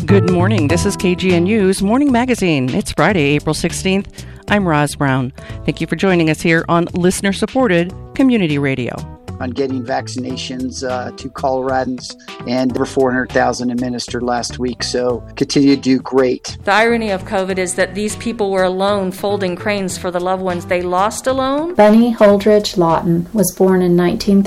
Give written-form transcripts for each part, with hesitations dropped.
Good morning. This is KGNU's Morning Magazine. It's Friday, April 16th. I'm Roz Brown. Thank you for joining us here on listener-supported community radio. On getting vaccinations to Coloradans, and over 400,000 administered last week, so continue to do great. The irony of COVID is that these people were alone folding cranes for the loved ones they lost alone. Bunny Holdridge Lawton was born in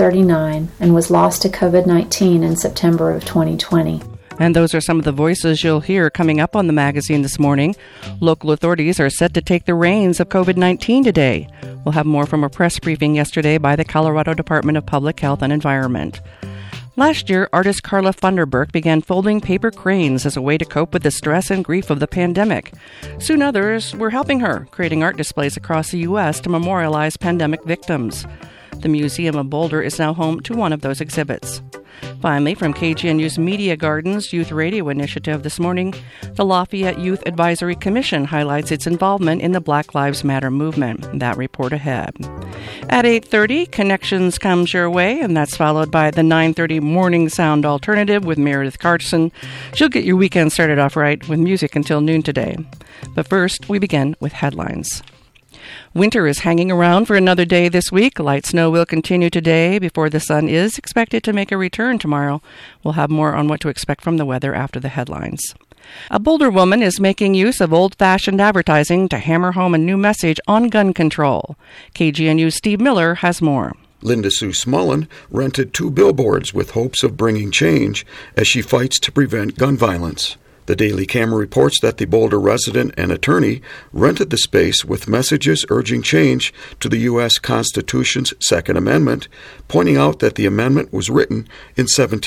1939 and was lost to COVID-19 in September of 2020. And those are some of the voices you'll hear coming up on the magazine this morning. Local authorities are set to take the reins of COVID-19 today. We'll have more from a press briefing yesterday by the Colorado Department of Public Health and Environment. Last year, artist Carla Funderburk began folding paper cranes as a way to cope with the stress and grief of the pandemic. Soon others were helping her, creating art displays across the U.S. to memorialize pandemic victims. The Museum of Boulder is now home to one of those exhibits. Finally, from KGNU's Media Gardens Youth Radio Initiative this morning, the Lafayette Youth Advisory Commission highlights its involvement in the Black Lives Matter movement. That report ahead. At 8:30, Connections comes your way, and that's followed by the 9:30 Morning Sound Alternative with Meredith Carson. She'll get your weekend started off right with music until noon today. But first, we begin with headlines. Winter is hanging around for another day this week. Light snow will continue today before the sun is expected to make a return tomorrow. We'll have more on what to expect from the weather after the headlines. A Boulder woman is making use of old-fashioned advertising to hammer home a new message on gun control. KGNU's Steve Miller has more. Linda Sue Smullen rented 2 billboards with hopes of bringing change as she fights to prevent gun violence. The Daily Camera reports that the Boulder resident and attorney rented the space with messages urging change to the U.S. Constitution's Second Amendment, pointing out that the amendment was written in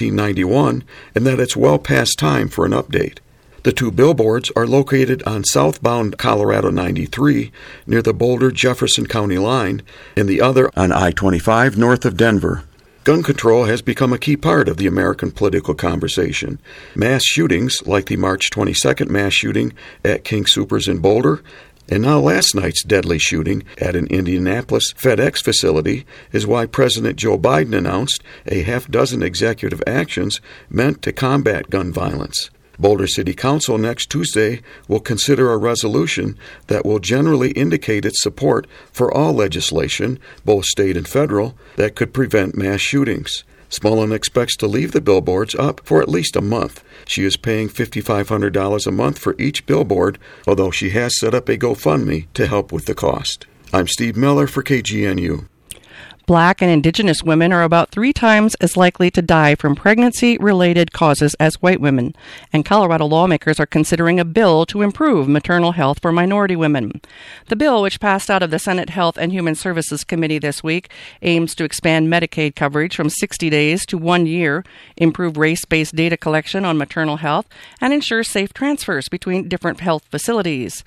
1791 and that it's well past time for an update. The 2 billboards are located on southbound Colorado 93 near the Boulder-Jefferson County line, and the other on I-25 north of Denver. Gun control has become a key part of the American political conversation. Mass shootings, like the March 22nd mass shooting at King Soopers in Boulder, and now last night's deadly shooting at an Indianapolis FedEx facility, is why President Joe Biden announced a half-dozen executive actions meant to combat gun violence. Boulder City Council next Tuesday will consider a resolution that will generally indicate its support for all legislation, both state and federal, that could prevent mass shootings. Smullen expects to leave the billboards up for at least a month. She is paying $5,500 a month for each billboard, although she has set up a GoFundMe to help with the cost. I'm Steve Miller for KGNU. Black and Indigenous women are about 3 times as likely to die from pregnancy-related causes as white women, and Colorado lawmakers are considering a bill to improve maternal health for minority women. The bill, which passed out of the Senate Health and Human Services Committee this week, aims to expand Medicaid coverage from 60 days to 1 year, improve race-based data collection on maternal health, and ensure safe transfers between different health facilities.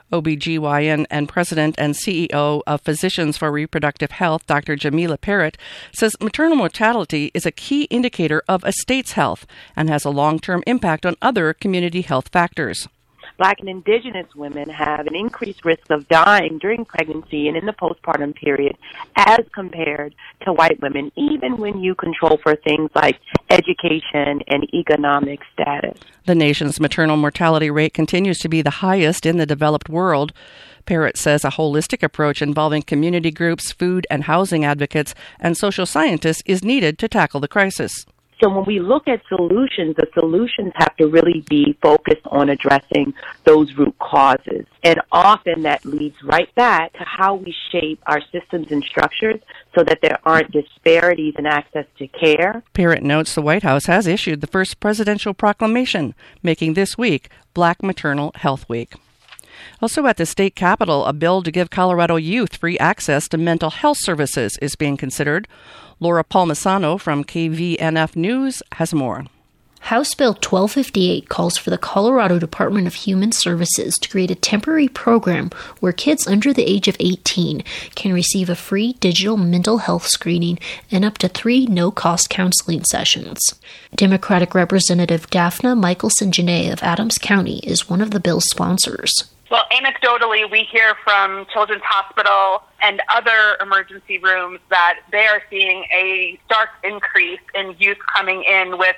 OBGYN and President and CEO of Physicians for Reproductive Health, Dr. Jamila Parrott, says maternal mortality is a key indicator of a state's health and has a long-term impact on other community health factors. Black and Indigenous women have an increased risk of dying during pregnancy and in the postpartum period as compared to white women, even when you control for things like education and economic status. The nation's maternal mortality rate continues to be the highest in the developed world. Parrott says a holistic approach involving community groups, food and housing advocates, and social scientists is needed to tackle the crisis. So when we look at solutions, the solutions have to really be focused on addressing those root causes. And often that leads right back to how we shape our systems and structures so that there aren't disparities in access to care. Parrott notes the White House has issued the first presidential proclamation, making this week Black Maternal Health Week. Also at the state capitol, a bill to give Colorado youth free access to mental health services is being considered. Laura Palmisano from KVNF News has more. House Bill 1258 calls for the Colorado Department of Human Services to create a temporary program where kids under the age of 18 can receive a free digital mental health screening and up to 3 no-cost counseling sessions. Democratic Representative Daphna Michelson-Janae of Adams County is one of the bill's sponsors. Well, anecdotally, we hear from Children's Hospital and other emergency rooms that they are seeing a stark increase in youth coming in with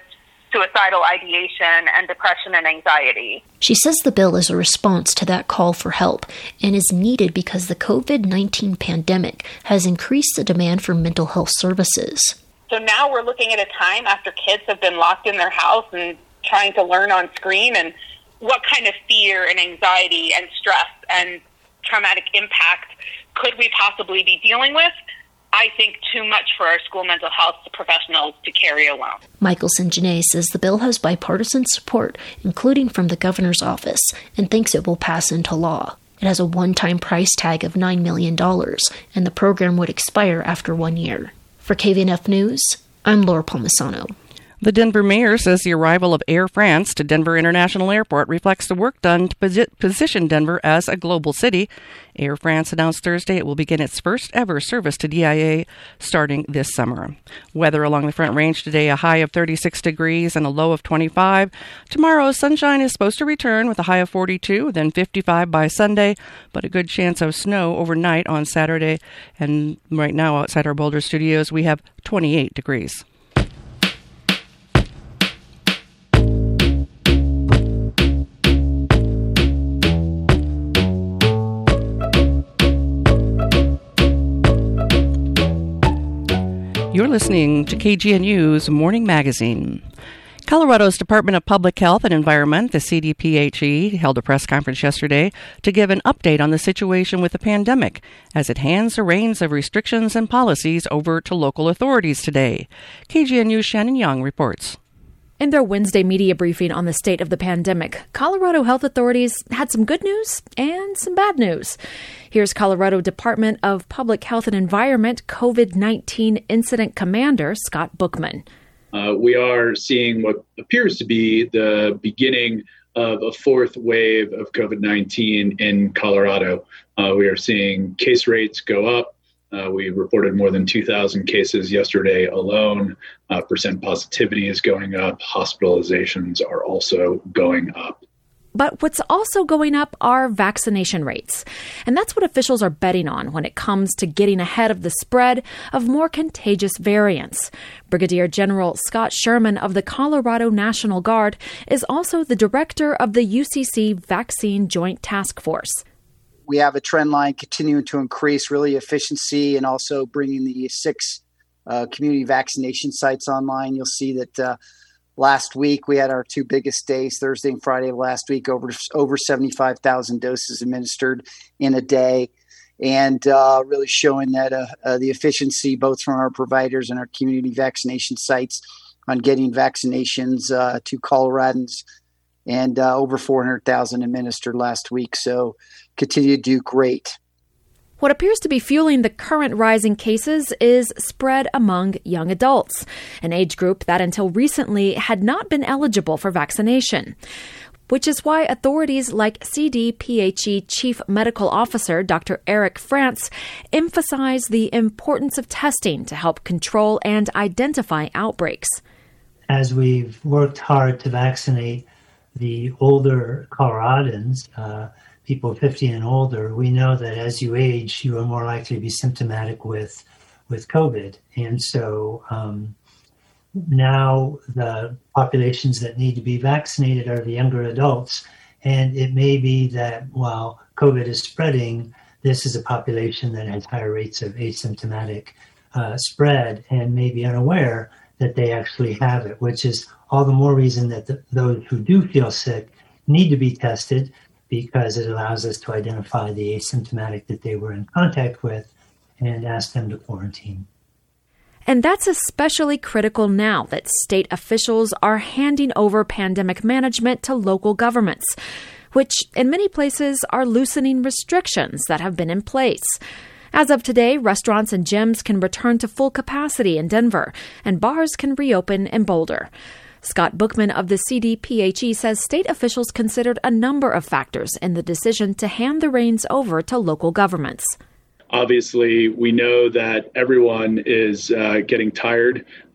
suicidal ideation and depression and anxiety. She says the bill is a response to that call for help and is needed because the COVID-19 pandemic has increased the demand for mental health services. So now we're looking at a time after kids have been locked in their house and trying to learn on screen, and what kind of fear and anxiety and stress and traumatic impact could we possibly be dealing with? I think too much for our school mental health professionals to carry alone. Michael St-Jeannet says the bill has bipartisan support, including from the governor's office, and thinks it will pass into law. It has a one-time price tag of $9 million, and the program would expire after 1 year. For KVNF News, I'm Laura Palmisano. The Denver mayor says the arrival of Air France to Denver International Airport reflects the work done to position Denver as a global city. Air France announced Thursday it will begin its first ever service to DIA starting this summer. Weather along the Front Range today, a high of 36 degrees and a low of 25. Tomorrow, sunshine is supposed to return with a high of 42, then 55 by Sunday, but a good chance of snow overnight on Saturday. And right now, outside our Boulder studios, we have 28 degrees. You're listening to KGNU's Morning Magazine. Colorado's Department of Public Health and Environment, the CDPHE, held a press conference yesterday to give an update on the situation with the pandemic as it hands the reins of restrictions and policies over to local authorities today. KGNU's Shannon Young reports. In their Wednesday media briefing on the state of the pandemic, Colorado health authorities had some good news and some bad news. Here's Colorado Department of Public Health and Environment COVID-19 Incident Commander Scott Bookman. We are seeing what appears to be the beginning of a fourth wave of COVID-19 in Colorado. We are seeing case rates go up. We reported more than 2,000 cases yesterday alone. Percent positivity is going up. Hospitalizations are also going up. But what's also going up are vaccination rates. And that's what officials are betting on when it comes to getting ahead of the spread of more contagious variants. Brigadier General Scott Sherman of the Colorado National Guard is also the director of the UCC Vaccine Joint Task Force. We have a trend line continuing to increase, really efficiency, and also bringing the 6 community vaccination sites online. You'll see that last week we had our 2 biggest days, Thursday and Friday of last week, over 75,000 doses administered in a day, and really showing that the efficiency both from our providers and our community vaccination sites on getting vaccinations to Coloradans, and over 400,000 administered last week. So continue to do great. What appears to be fueling the current rise in cases is spread among young adults, an age group that until recently had not been eligible for vaccination, which is why authorities like CDPHE Chief Medical Officer Dr. Eric France emphasize the importance of testing to help control and identify outbreaks. As we've worked hard to vaccinate the older Coloradans, people 50 and older, we know that as you age, you are more likely to be symptomatic with COVID. And so now the populations that need to be vaccinated are the younger adults. And it may be that while COVID is spreading, this is a population that has higher rates of asymptomatic spread and may be unaware that they actually have it, which is all the more reason that those who do feel sick need to be tested, because it allows us to identify the asymptomatic that they were in contact with and ask them to quarantine. And that's especially critical now that state officials are handing over pandemic management to local governments, which in many places are loosening restrictions that have been in place. As of today, restaurants and gyms can return to full capacity in Denver, and bars can reopen in Boulder. Scott Bookman of the CDPHE says state officials considered a number of factors in the decision to hand the reins over to local governments. Obviously, we know that everyone is getting tired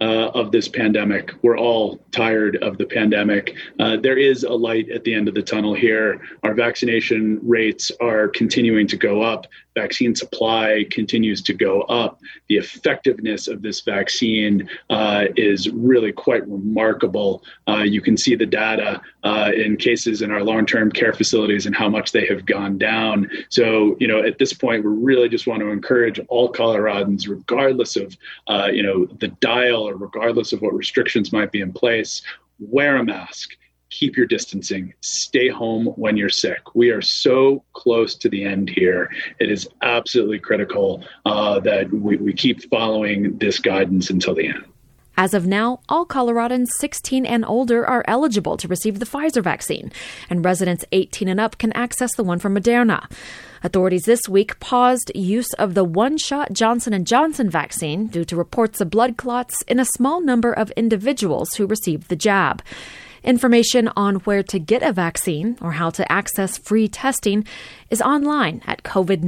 of this pandemic. We're all tired of the pandemic. There is a light at the end of the tunnel here. Our vaccination rates are continuing to go up. Vaccine supply continues to go up. The effectiveness of this vaccine is really quite remarkable. You can see the data in cases in our long-term care facilities and how much they have gone down. So, at this point, we really just want to encourage all Coloradans, regardless of, the dial or regardless of what restrictions might be in place, wear a mask. Keep your distancing. Stay home when you're sick. We are so close to the end here. It is absolutely critical that we keep following this guidance until the end. As of now, all Coloradans 16 and older are eligible to receive the Pfizer vaccine, and residents 18 and up can access the one from Moderna. Authorities this week paused use of the one-shot Johnson & Johnson vaccine due to reports of blood clots in a small number of individuals who received the jab. Information on where to get a vaccine or how to access free testing is online at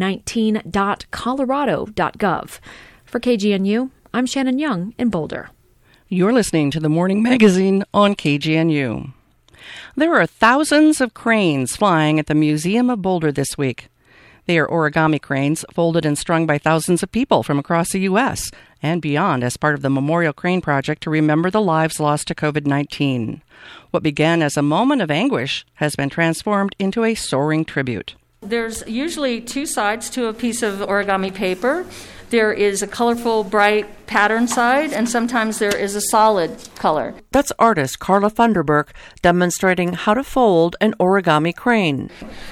covid19.colorado.gov. For KGNU, I'm Shannon Young in Boulder. You're listening to the Morning Magazine on KGNU. There are thousands of cranes flying at the Museum of Boulder this week. They are origami cranes folded and strung by thousands of people from across the U.S. and beyond as part of the Memorial Crane Project to remember the lives lost to COVID-19. What began as a moment of anguish has been transformed into a soaring tribute. There's usually two sides to a piece of origami paper. There is a colorful, bright pattern side, and sometimes there is a solid color. That's artist Carla Funderburk demonstrating how to fold an origami crane.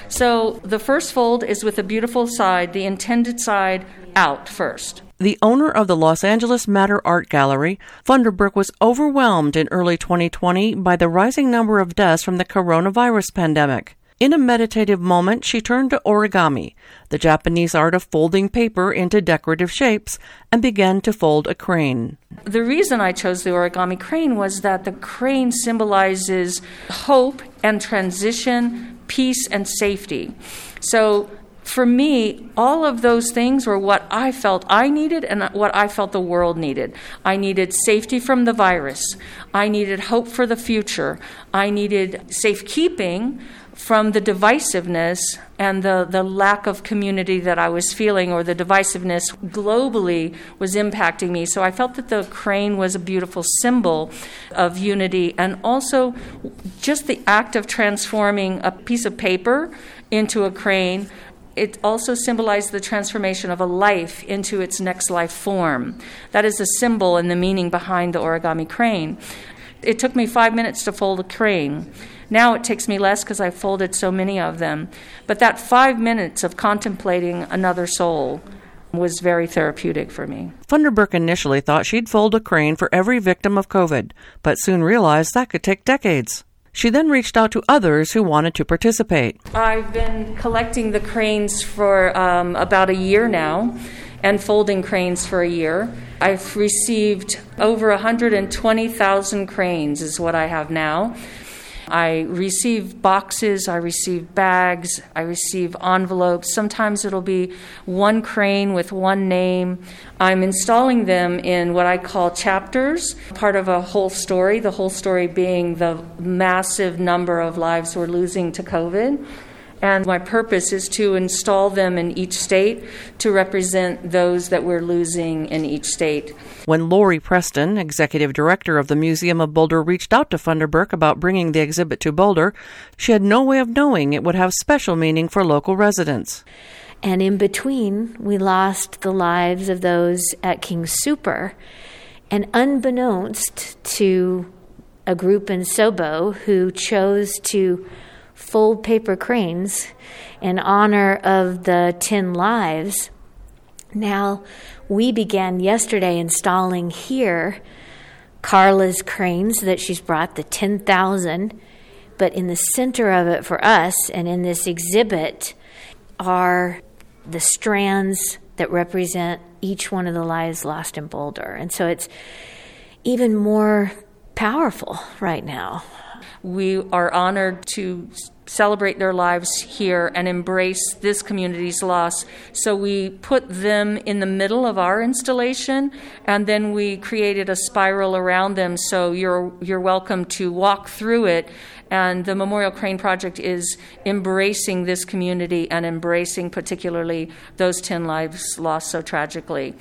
So the first fold is with the beautiful side, the intended side, out first. The owner of the Los Angeles Matter Art Gallery, Funderburk was overwhelmed in early 2020 by the rising number of deaths from the coronavirus pandemic. In a meditative moment, she turned to origami, the Japanese art of folding paper into decorative shapes, and began to fold a crane. The reason I chose the origami crane was that the crane symbolizes hope and transition, peace and safety. So for me, all of those things were what I felt I needed and what I felt the world needed. I needed safety from the virus. I needed hope for the future. I needed safekeeping from the divisiveness and the lack of community that I was feeling, or the divisiveness globally was impacting me. So I felt that the crane was a beautiful symbol of unity, and also just the act of transforming a piece of paper into a crane. It also symbolized the transformation of a life into its next life form. That is the symbol and the meaning behind the origami crane. It took me 5 minutes to fold a crane. Now it takes me less because I've folded so many of them. But that 5 minutes of contemplating another soul was very therapeutic for me. Funderburk initially thought she'd fold a crane for every victim of COVID, but soon realized that could take decades. She then reached out to others who wanted to participate. I've been collecting the cranes for about a year now, and folding cranes for a year. I've received over 120,000 cranes is what I have now. I receive boxes, I receive bags, I receive envelopes. Sometimes it'll be one crane with one name. I'm installing them in what I call chapters, part of a whole story, the whole story being the massive number of lives we're losing to COVID. And my purpose is to install them in each state to represent those that we're losing in each state. When Lori Preston, executive director of the Museum of Boulder, reached out to Funderburk about bringing the exhibit to Boulder, she had no way of knowing it would have special meaning for local residents. And in between, we lost the lives of those at King Super. And unbeknownst to a group in Sobo who chose to fold paper cranes in honor of the 10 lives. Now, we began yesterday installing here Carla's cranes that she's brought, the 10,000, but in the center of it for us and in this exhibit are the strands that represent each one of the lives lost in Boulder. And so it's even more powerful right now. We are honored to celebrate their lives here and embrace this community's loss. So we put them in the middle of our installation, and then we created a spiral around them. So you're welcome to walk through it. And the Memorial Crane Project is embracing this community and embracing particularly those 10 lives lost so tragically.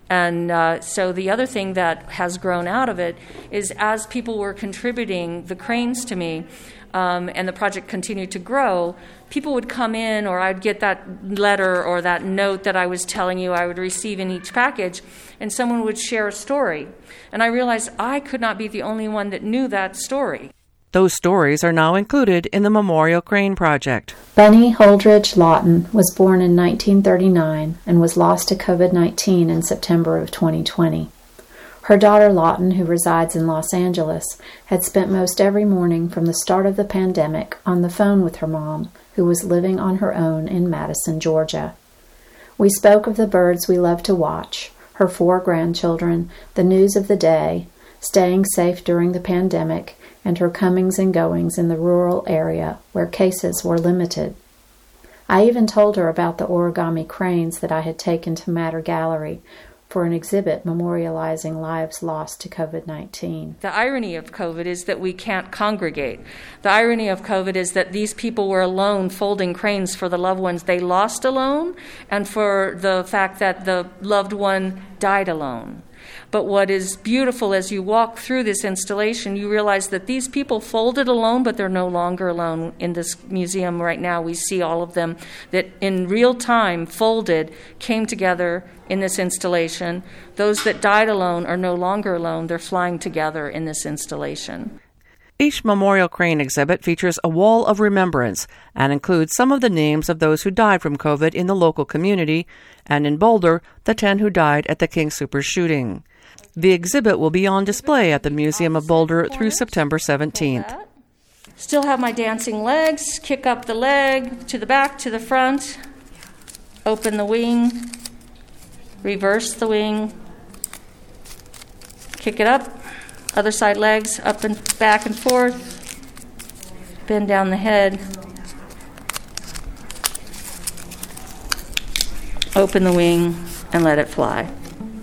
And so the other thing that has grown out of it is as people were contributing the cranes to me, and the project continued to grow, people would come in, or I'd get that letter or that note that I was telling you I would receive in each package, and someone would share a story. And I realized I could not be the only one that knew that story. Those stories are now included in the Memorial Crane Project. Bunny Holdridge Lawton was born in 1939 and was lost to COVID-19 in September of 2020. Her daughter Lawton, who resides in Los Angeles, had spent most every morning from the start of the pandemic on the phone with her mom, who was living on her own in Madison, Georgia. We spoke of the birds we love to watch, her 4 grandchildren, the news of the day, staying safe during the pandemic, and her comings and goings in the rural area where cases were limited. I even told her about the origami cranes that I had taken to Matter Gallery for an exhibit memorializing lives lost to COVID-19. The irony of COVID is that we can't congregate. The irony of COVID is that these people were alone folding cranes for the loved ones they lost alone and for the fact that the loved one died alone. But what is beautiful as you walk through this installation, you realize that these people folded alone, but they're no longer alone. In this museum right now, we see all of them that in real time folded, came together in this installation. Those that died alone are no longer alone. They're flying together in this installation. Each Memorial Crane exhibit features a wall of remembrance and includes some of the names of those who died from COVID in the local community, and in Boulder, the 10 who died at the King Soopers shooting. The exhibit will be on display at the Museum of Boulder through September 17th. Still have my dancing legs. Kick up the leg to the back, to the front. Open the wing. Reverse the wing. Kick it up. Other side legs, up and back and forth. Bend down the head. Open the wing and let it fly.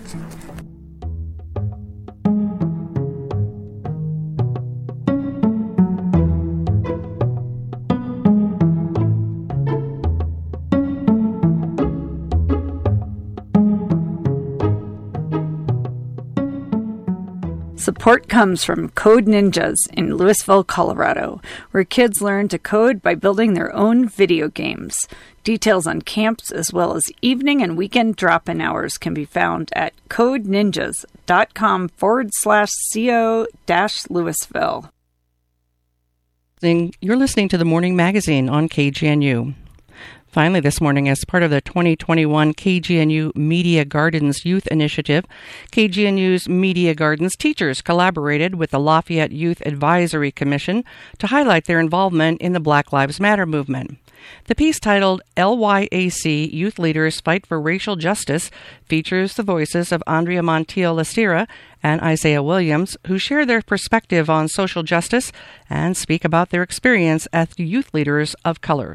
Support comes from Code Ninjas in Louisville, Colorado, where kids learn to code by building their own video games. Details on camps as well as evening and weekend drop-in hours can be found at codeninjas.com/co-Louisville. You're listening to the Morning Magazine on KGNU. Finally, this morning, as part of the 2021 KGNU Media Gardens Youth Initiative, KGNU's Media Gardens teachers collaborated with the Lafayette Youth Advisory Commission to highlight their involvement in the Black Lives Matter movement. The piece titled LYAC Youth Leaders Fight for Racial Justice features the voices of Andrea Montiel Lastira and Isaiah Williams, who share their perspective on social justice and speak about their experience as youth leaders of color.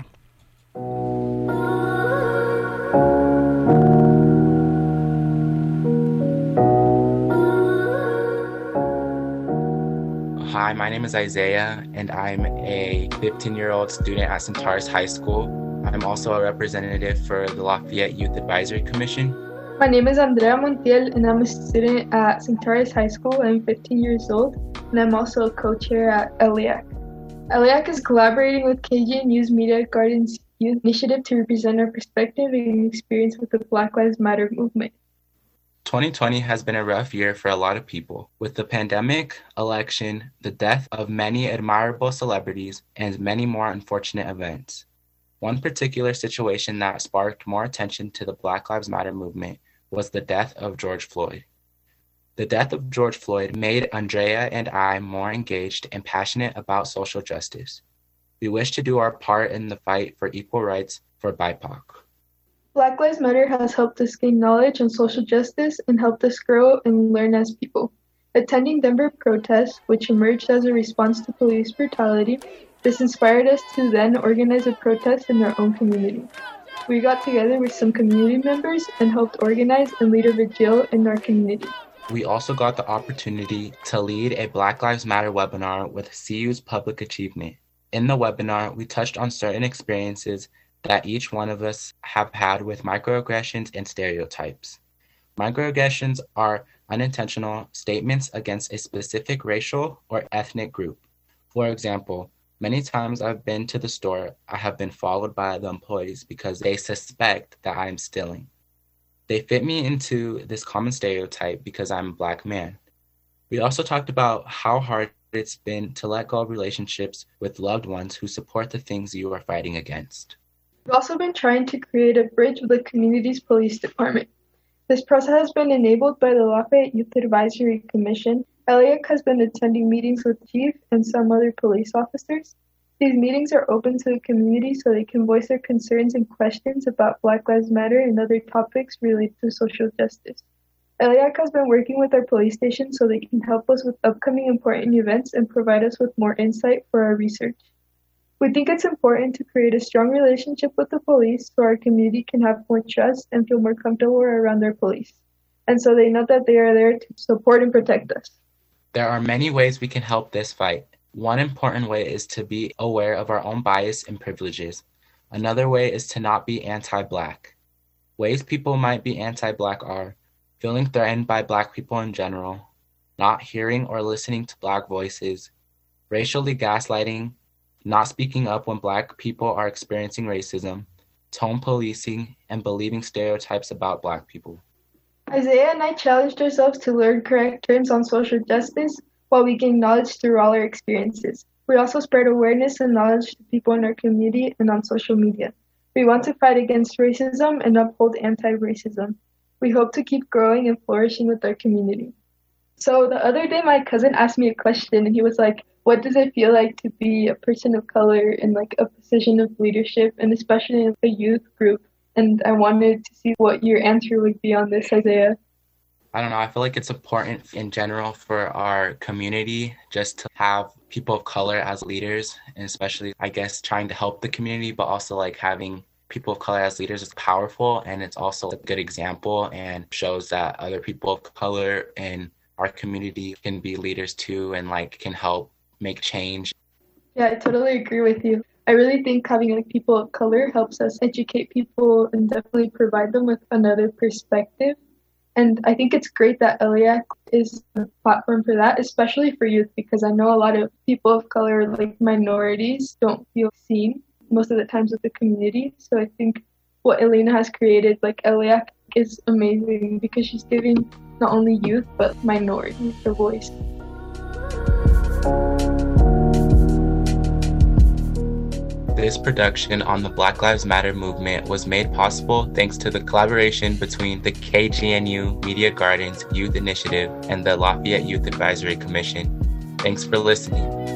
Hi, my name is Isaiah, and I'm a 15-year-old student at Centaurus High School. I'm also a representative for the Lafayette Youth Advisory Commission. My name is Andrea Montiel, and I'm a student at Centaurus High School. I'm 15 years old, and I'm also a co-chair at LYAC. LYAC is collaborating with KGNU's Media Gardens Youth Initiative to represent our perspective and experience with the Black Lives Matter movement. 2020 has been a rough year for a lot of people, with the pandemic, election, the death of many admirable celebrities, and many more unfortunate events. One particular situation that sparked more attention to the Black Lives Matter movement was the death of George Floyd. The death of George Floyd made Andrea and I more engaged and passionate about social justice. We wish to do our part in the fight for equal rights for BIPOC. Black Lives Matter has helped us gain knowledge on social justice and helped us grow and learn as people. Attending Denver protests, which emerged as a response to police brutality, this inspired us to then organize a protest in our own community. We got together with some community members and helped organize and lead a vigil in our community. We also got the opportunity to lead a Black Lives Matter webinar with CU's Public Achievement. In the webinar, we touched on certain experiences that each one of us have had with microaggressions and stereotypes. Microaggressions are unintentional statements against a specific racial or ethnic group. For example, many times I've been to the store, I have been followed by the employees because they suspect that I am stealing. They fit me into this common stereotype because I'm a Black man. We also talked about how hard it's been to let go of relationships with loved ones who support the things you are fighting against. We've also been trying to create a bridge with the community's police department. This process has been enabled by the Lafayette Youth Advisory Commission. LAIC has been attending meetings with Chief and some other police officers. These meetings are open to the community so they can voice their concerns and questions about Black Lives Matter and other topics related to social justice. LAIC has been working with our police station so they can help us with upcoming important events and provide us with more insight for our research. We think it's important to create a strong relationship with the police so our community can have more trust and feel more comfortable around their police, and so they know that they are there to support and protect us. There are many ways we can help this fight. One important way is to be aware of our own bias and privileges. Another way is to not be anti-Black. Ways people might be anti-Black are feeling threatened by Black people in general, not hearing or listening to Black voices, racially gaslighting, not speaking up when Black people are experiencing racism, tone policing, and believing stereotypes about Black people. Isaiah and I challenged ourselves to learn correct terms on social justice while we gain knowledge through all our experiences. We also spread awareness and knowledge to people in our community and on social media. We want to fight against racism and uphold anti-racism. We hope to keep growing and flourishing with our community. So the other day, my cousin asked me a question, and he was like, what does it feel like to be a person of color in like a position of leadership, and especially in a youth group? And I wanted to see what your answer would be on this, Isaiah. I don't know. I feel like it's important in general for our community just to have people of color as leaders, and especially, I guess, trying to help the community, but also like having people of color as leaders is powerful, and it's also a good example and shows that other people of color in our community can be leaders too and like can help make change. Yeah, I totally agree with you. I really think having like people of color helps us educate people and definitely provide them with another perspective. And I think it's great that LAIC is a platform for that, especially for youth, because I know a lot of people of color, like minorities, don't feel seen most of the times with the community. So I think what Elena has created, like LAIC, is amazing because she's giving not only youth, but minorities a voice. This production on the Black Lives Matter movement was made possible thanks to the collaboration between the KGNU Media Gardens Youth Initiative and the Lafayette Youth Advisory Commission. Thanks for listening.